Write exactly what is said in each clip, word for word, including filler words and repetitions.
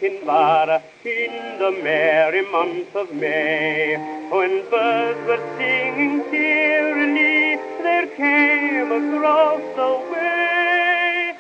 in Bar in the merry month of May, when birds were singing cheerily, there came across the way,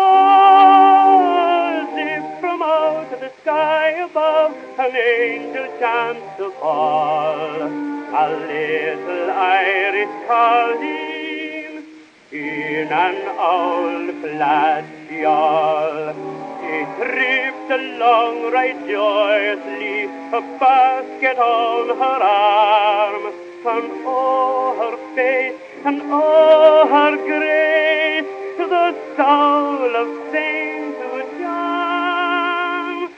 as if from out of the sky above, an angel chanced to fall, a little Irish colleen in an old plaid shawl. She tripped along right joyously, a basket on her arm, and oh, her face, and oh, her grace, the soul of sainthood charm.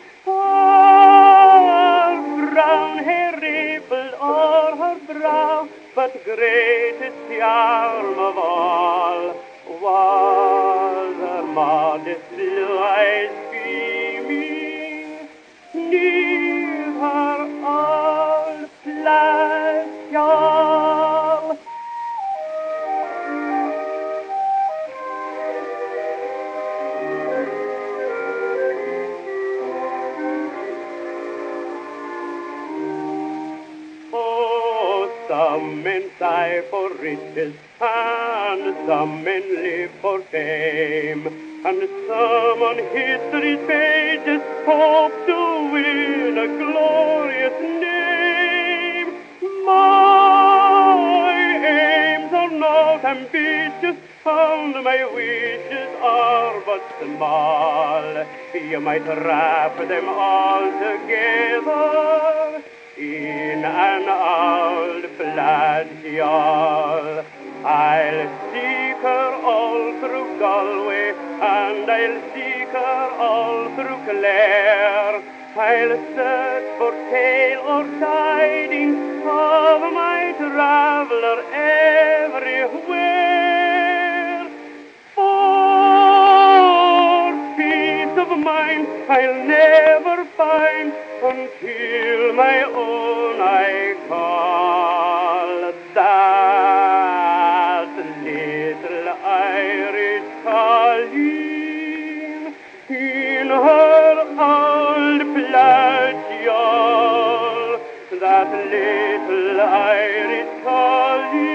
Her brown hair rippled o'er her brow, but greatest charm of all was her modest blue eyes beaming neath her old plaid shawl. Oh, some men sigh for riches, and some men live for fame, and some on history's pages hope to win a glorious name. My aims are not ambitious, and my wishes are but small. You might wrap them all together in an old plaid shawl. I'll seek her all through Galway, and I'll seek her all through Clare. I'll search for tale or tidings of my traveller everywhere. For peace of mind I'll never find until my own I call. That little Irish colleen in her old plaid shawl, that little Irish colleen